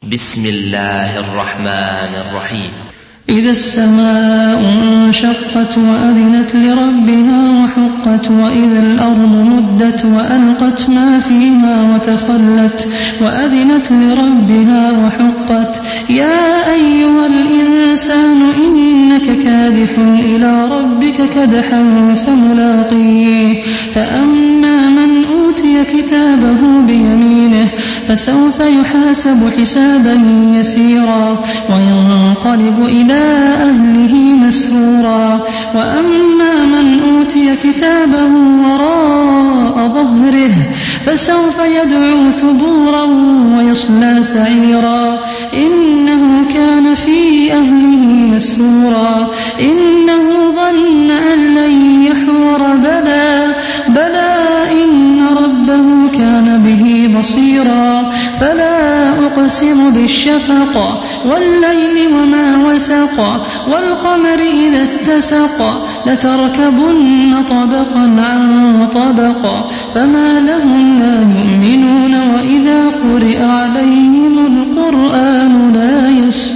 بسم الله الرحمن الرحيم. إذا السماء انشقت وأذنت لربها وحقت وإذا الأرض مدت وألقت ما فيها وتخلت وأذنت لربها وحقت يا أيها الإنسان إنك كادح إلى ربك كدحا فملاقيه فأما من أوتي كتابه بيمينه فسوف يحاسب حسابا يسيرا وينقلب إلى أهله مسرورا وأما من أوتي كتابه وراء ظهره فسوف يدعو ثبورا ويصلى سعيرا إنه كان في أهله مسرورا إنه ظن أن لن يحور بلى إن ربه كان به بصيرا فلا أقسم بالشفق والليل وما وسق والقمر إذا اتسق لتركبن طبقا عن طبق فما لهم لا يؤمنون وإذا قرئ عليهم القرآن لا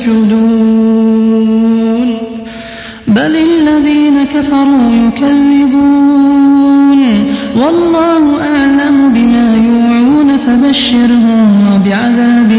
يسجدون بل الذين كفروا يكذبون والله أعلم بما يوعون فبشرهم بعذاب